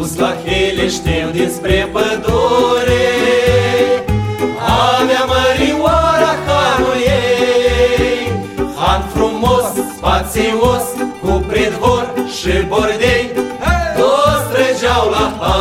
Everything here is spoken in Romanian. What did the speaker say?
dus la Heleșteu dinspre pădure. Avea mărioara hanul ei, han frumos, spațios, cu pridvor și bordei. Toți trăgeau la